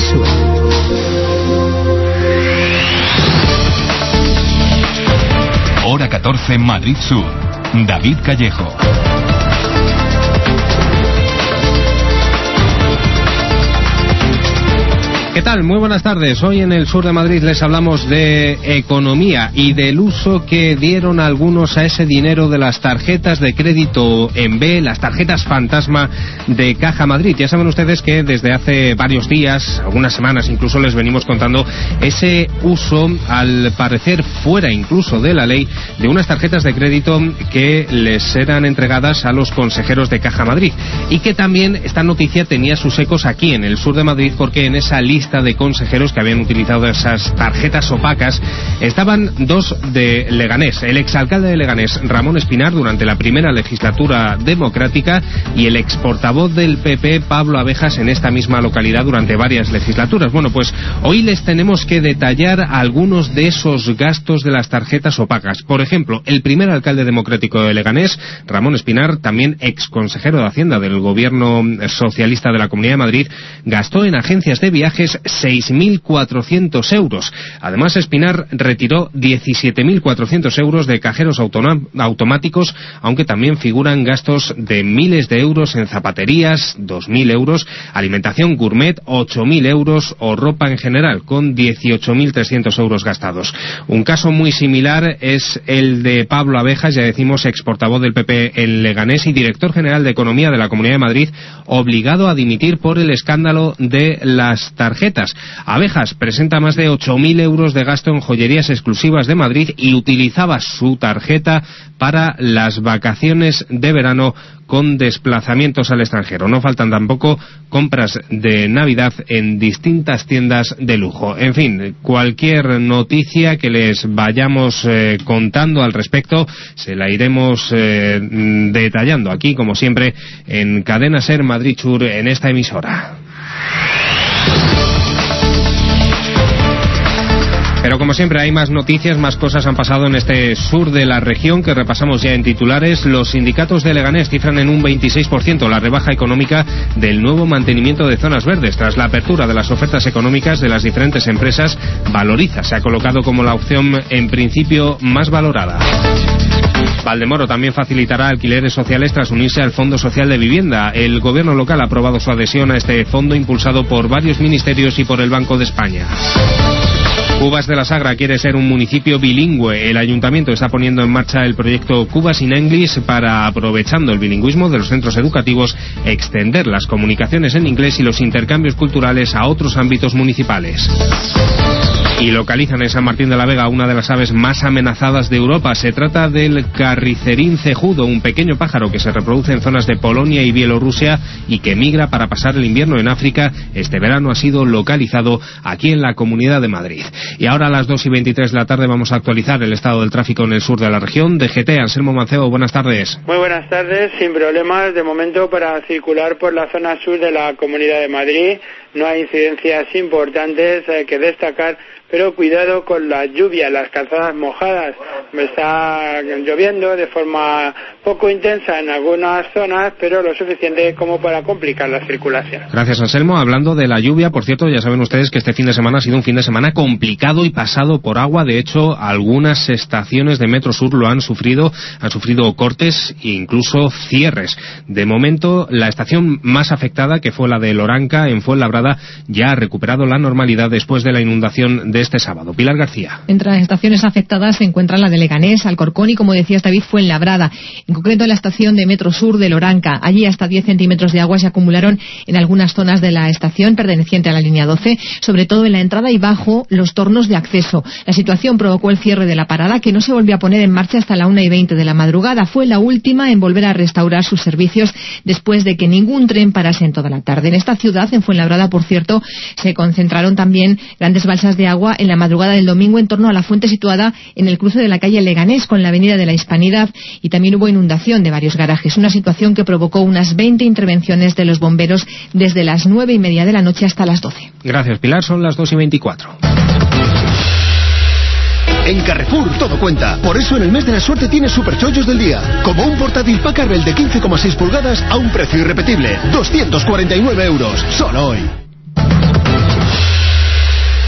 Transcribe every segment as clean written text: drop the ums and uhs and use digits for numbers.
Sur. Hora 14, Madrid Sur. David Callejo. ¿Qué tal? Muy buenas tardes. Hoy en el sur de Madrid les hablamos de economía y del uso que dieron algunos a ese dinero de las tarjetas de crédito en B, las tarjetas fantasma de Caja Madrid. Ya saben ustedes que desde hace varios días, algunas semanas incluso, les venimos contando ese uso, al parecer fuera incluso de la ley, de unas tarjetas de crédito que les eran entregadas a los consejeros de Caja Madrid. Y que también esta noticia tenía sus ecos aquí en el sur de Madrid, porque en esa lista de consejeros que habían utilizado esas tarjetas opacas estaban dos de Leganés: el exalcalde de Leganés, Ramón Espinar, durante la primera legislatura democrática, y el exportavoz del PP, Pablo Abejas, en esta misma localidad durante varias legislaturas. Bueno, pues hoy les tenemos que detallar algunos de esos gastos de las tarjetas opacas. Por ejemplo, el primer alcalde democrático de Leganés, Ramón Espinar, también exconsejero de Hacienda del gobierno socialista de la Comunidad de Madrid, gastó en agencias de viajes 6.400 euros. Además, Espinar retiró 17.400 euros de cajeros automáticos, aunque también figuran gastos de miles de euros en zapaterías, 2.000 euros, alimentación gourmet, 8.000 euros, o ropa en general, con 18.300 euros gastados. Un caso muy similar es el de Pablo Abejas, ya decimos, exportavoz del PP en Leganés y director general de Economía de la Comunidad de Madrid, obligado a dimitir por el escándalo de las tarjetas. Abejas presenta más de 8.000 euros de gasto en joyerías exclusivas de Madrid y utilizaba su tarjeta para las vacaciones de verano con desplazamientos al extranjero. No faltan tampoco compras de Navidad en distintas tiendas de lujo. En fin, cualquier noticia que les vayamos contando al respecto se la iremos detallando aquí, como siempre, en Cadena Ser Madrid Sur, en esta emisora. Pero como siempre hay más noticias, más cosas han pasado en este sur de la región que repasamos ya en titulares. Los sindicatos de Leganés cifran en un 26% la rebaja económica del nuevo mantenimiento de zonas verdes. Tras la apertura de las ofertas económicas de las diferentes empresas, Valoriza se ha colocado como la opción en principio más valorada. Valdemoro también facilitará alquileres sociales tras unirse al Fondo Social de Vivienda. El gobierno local ha aprobado su adhesión a este fondo, impulsado por varios ministerios y por el Banco de España. Cubas de la Sagra quiere ser un municipio bilingüe. El ayuntamiento está poniendo en marcha el proyecto Cubas in English para, aprovechando el bilingüismo de los centros educativos, extender las comunicaciones en inglés y los intercambios culturales a otros ámbitos municipales. Y localizan en San Martín de la Vega una de las aves más amenazadas de Europa. Se trata del carricerín cejudo, un pequeño pájaro que se reproduce en zonas de Polonia y Bielorrusia y que migra para pasar el invierno en África. Este verano ha sido localizado aquí en la Comunidad de Madrid. Y ahora a las 2:23 de la tarde vamos a actualizar el estado del tráfico en el sur de la región. DGT, Anselmo Mancebo, buenas tardes. Muy buenas tardes, sin problemas de momento para circular por la zona sur de la Comunidad de Madrid. No hay incidencias importantes que destacar, pero cuidado con la lluvia, las calzadas mojadas. Está lloviendo de forma poco intensa en algunas zonas, pero lo suficiente como para complicar la circulación. Gracias, Anselmo. Hablando de la lluvia, por cierto, ya saben ustedes que este fin de semana ha sido un fin de semana complicado y pasado por agua. De hecho, algunas estaciones de Metro Sur lo han sufrido cortes e incluso cierres. De momento, la estación más afectada, que fue la de Loranca, en Fuenlabrada, ya ha recuperado la normalidad después de la inundación de este sábado. Pilar García. Entre las estaciones afectadas se encuentran la de Leganés, Alcorcón y, como decías David, Fuenlabrada. En concreto, la estación de Metro Sur de Loranca. Allí hasta 10 centímetros de agua se acumularon en algunas zonas de la estación perteneciente a la línea 12, sobre todo en la entrada y bajo los tornos de acceso. La situación provocó el cierre de la parada, que no se volvió a poner en marcha hasta la 1:20 de la madrugada. Fue la última en volver a restaurar sus servicios después de que ningún tren parase en toda la tarde. En esta ciudad, en Fuenlabrada, por cierto, se concentraron también grandes balsas de agua en la madrugada del domingo en torno a la fuente situada en el cruce de la calle Leganés con la avenida de la Hispanidad, y también hubo inundación de varios garajes, una situación que provocó unas 20 intervenciones de los bomberos desde las 9:30 de la noche hasta las 12. Gracias, Pilar. Son las 2:24. En Carrefour todo cuenta. Por eso en el mes de la suerte tienes superchollos del día. Como un portátil Packard de 15,6 pulgadas a un precio irrepetible. 249 euros. Solo hoy.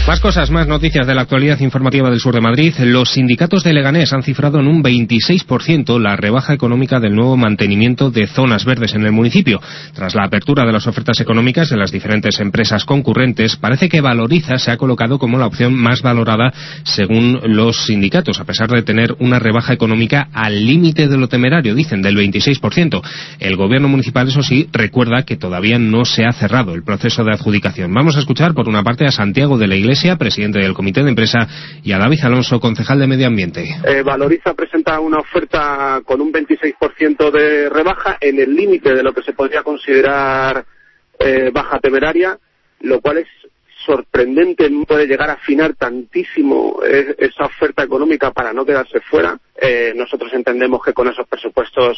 Más cosas, más noticias de la actualidad informativa del sur de Madrid. Los sindicatos de Leganés han cifrado en un 26% la rebaja económica del nuevo mantenimiento de zonas verdes en el municipio. Tras la apertura de las ofertas económicas de las diferentes empresas concurrentes, parece que Valoriza se ha colocado como la opción más valorada según los sindicatos, a pesar de tener una rebaja económica al límite de lo temerario, dicen, del 26%. El gobierno municipal, eso sí, recuerda que todavía no se ha cerrado el proceso de adjudicación. Vamos a escuchar por una parte a Santiago de la Iglesia, presidente del Comité de Empresa, y a David Alonso, concejal de Medio Ambiente. Valoriza presenta una oferta con un 26% de rebaja en el límite de lo que se podría considerar baja temeraria, lo cual es sorprendente. No puede llegar a afinar tantísimo esa oferta económica para no quedarse fuera. Nosotros entendemos que con esos presupuestos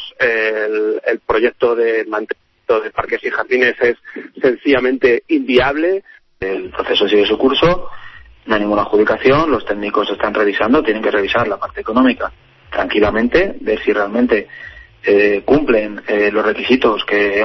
el proyecto de mantenimiento de parques y jardines es sencillamente inviable. El proceso sigue su curso, no hay ninguna adjudicación, los técnicos están revisando, tienen que revisar la parte económica tranquilamente, ver si realmente cumplen los requisitos que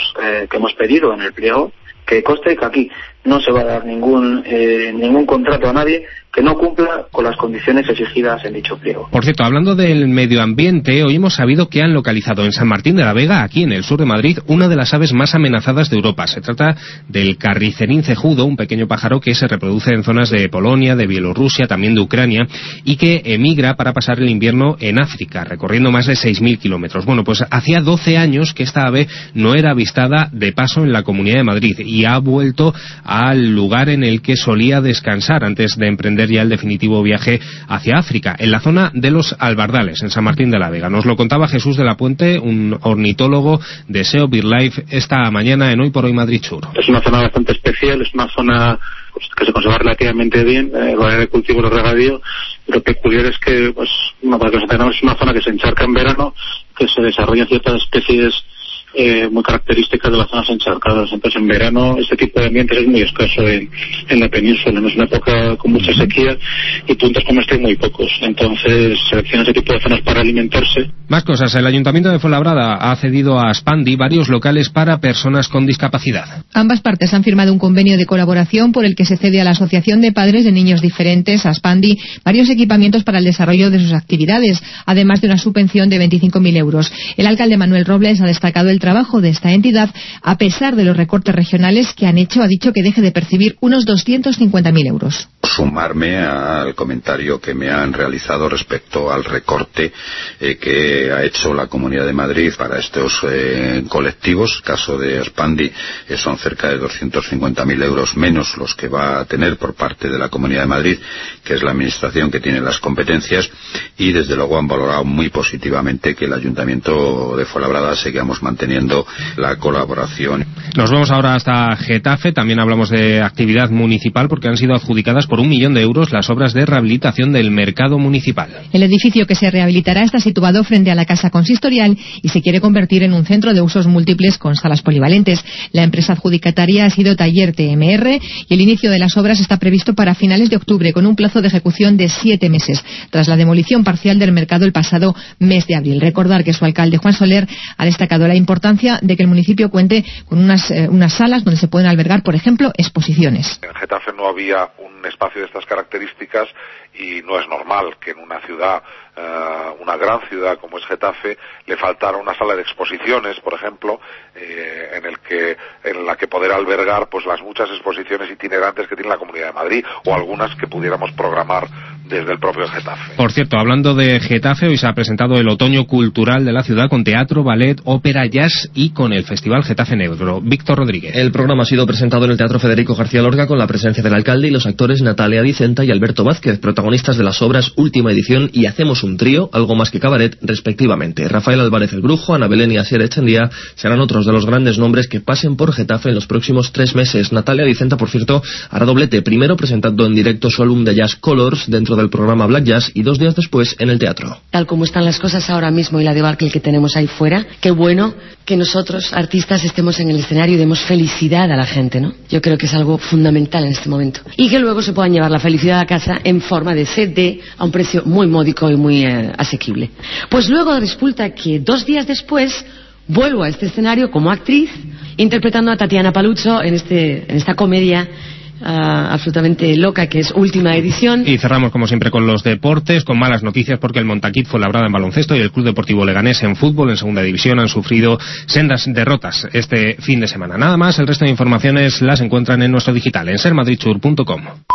hemos pedido en el pliego. Que conste que aquí no se va a dar ningún contrato a nadie que no cumpla con las condiciones exigidas en dicho pliego. Por cierto, hablando del medio ambiente, hoy hemos sabido que han localizado en San Martín de la Vega, aquí en el sur de Madrid, una de las aves más amenazadas de Europa. Se trata del carricerín cejudo, un pequeño pájaro que se reproduce en zonas de Polonia, de Bielorrusia, también de Ucrania, y que emigra para pasar el invierno en África, recorriendo más de 6.000 kilómetros. Bueno, pues hacía 12 años que esta ave no era avistada de paso en la Comunidad de Madrid y ha vuelto al lugar en el que solía descansar antes de emprender ya el definitivo viaje hacia África, en la zona de los Albardales, en San Martín de la Vega. Nos lo contaba Jesús de la Puente, un ornitólogo de SEO BirdLife, esta mañana en Hoy por Hoy Madrid Sur. Es una zona bastante especial, es una zona que se conserva relativamente bien, con el cultivo y el regadío. Lo peculiar es que, para que nos entendamos, es una zona que se encharca en verano, que se desarrollan ciertas especies muy características de las zonas encharcadas. Entonces, en verano este tipo de ambientes es muy escaso en la península. No es una época con mucha sequía y puntos como este muy pocos. Entonces, selecciona ese tipo de zonas para alimentarse. Más cosas. El Ayuntamiento de Fuenlabrada ha cedido a Aspandi varios locales para personas con discapacidad. Ambas partes han firmado un convenio de colaboración por el que se cede a la Asociación de Padres de Niños Diferentes, Aspandi, varios equipamientos para el desarrollo de sus actividades, además de una subvención de 25.000 euros. El alcalde Manuel Robles ha destacado el trabajo de esta entidad, a pesar de los recortes regionales que han hecho, ha dicho que deje de percibir unos 250.000 euros. Sumarme al comentario que me han realizado respecto al recorte que ha hecho la Comunidad de Madrid para estos colectivos. Caso de Aspandi, son cerca de 250.000 euros menos los que va a tener por parte de la Comunidad de Madrid, que es la administración que tiene las competencias, y desde luego han valorado muy positivamente que el Ayuntamiento de Fuenlabrada sigamos manteniendo la colaboración. Nos vamos ahora hasta Getafe. También hablamos de actividad municipal porque han sido adjudicadas por 1 millón de euros las obras de rehabilitación del mercado municipal. El edificio que se rehabilitará está situado frente a la casa consistorial y se quiere convertir en un centro de usos múltiples con salas polivalentes. La empresa adjudicataria ha sido Taller TMR y el inicio de las obras está previsto para finales de octubre, con un plazo de ejecución de 7 meses, tras la demolición parcial del mercado el pasado mes de abril. Recordar que su alcalde, Juan Soler, ha destacado la importancia de que el municipio cuente con unas salas donde se pueden albergar, por ejemplo, exposiciones. En Getafe no había un espacio de estas características y no es normal que en una ciudad, una gran ciudad como es Getafe, le faltara una sala de exposiciones, por ejemplo, en la que poder albergar pues las muchas exposiciones itinerantes que tiene la Comunidad de Madrid, o algunas que pudiéramos programar desde el propio Getafe. Por cierto, hablando de Getafe, hoy se ha presentado el otoño cultural de la ciudad con teatro, ballet, ópera, jazz y con el Festival Getafe Negro. Víctor Rodríguez. El programa ha sido presentado en el Teatro Federico García Lorca con la presencia del alcalde y los actores Natalia Dicenta y Alberto Vázquez, protagonistas de las obras Última Edición y Hacemos un trío, Algo más que cabaret, respectivamente. Rafael Álvarez el Brujo, Ana Belén y Asier Echendía serán otros de los grandes nombres que pasen por Getafe en los próximos 3 meses. Natalia Dicenta, por cierto, hará doblete, primero presentando en directo su álbum de jazz Colors dentro del programa Black Jazz y 2 días después en el teatro. Tal como están las cosas ahora mismo y la debacle que tenemos ahí fuera, qué bueno que nosotros, artistas, estemos en el escenario y demos felicidad a la gente, ¿no? Yo creo que es algo fundamental en este momento. Y que luego se puedan llevar la felicidad a casa en forma de CD a un precio muy módico y muy asequible. Pues luego resulta que 2 días después vuelvo a este escenario como actriz, interpretando a Tatiana Palucho en esta comedia absolutamente loca, que es última edición. Y cerramos como siempre con los deportes, con malas noticias, porque el Montaquit Fuenlabrada en baloncesto y el Club Deportivo Leganés en fútbol en segunda división han sufrido sendas derrotas este fin de semana. Nada más, el resto de informaciones las encuentran en nuestro digital, en sermadridsur.com.